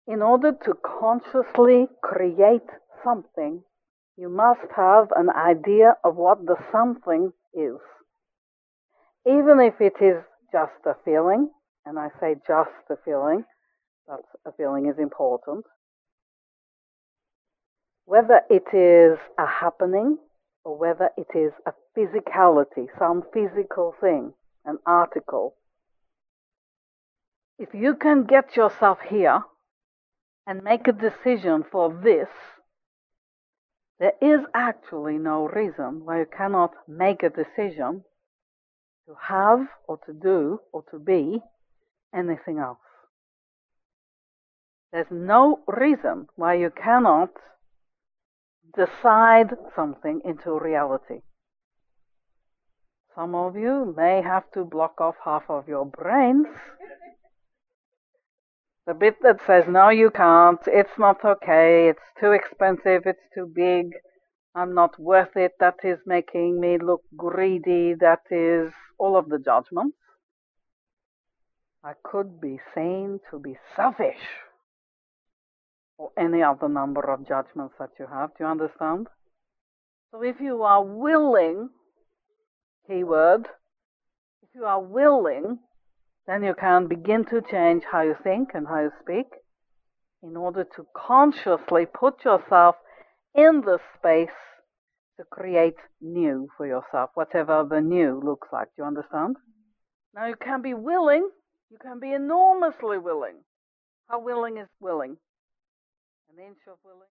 In order to consciously create something, you must have an idea of what the something is. Even if it is just a feeling, and I say just a feeling, that a feeling is important. Whether it is a happening or whether it is a physicality, some physical thing, an article. If you can get yourself here and make a decision for this, there is actually no reason why you cannot make a decision to have or to do or to be anything else. There's no reason why you cannot decide something into reality. Some of you may have to block off half of your brains. The bit that says, no, you can't, it's not okay, it's too expensive, it's too big, I'm not worth it, that is making me look greedy, that is all of the judgments. I could be seen to be selfish, or any other number of judgments that you have. Do you understand? So if you are willing, keyword, if you are willing, then you can begin to change how you think and how you speak in order to consciously put yourself in the space to create new for yourself, whatever the new looks like. Do you understand? Now you can be willing, you can be enormously willing. How willing is willing? An inch of willing?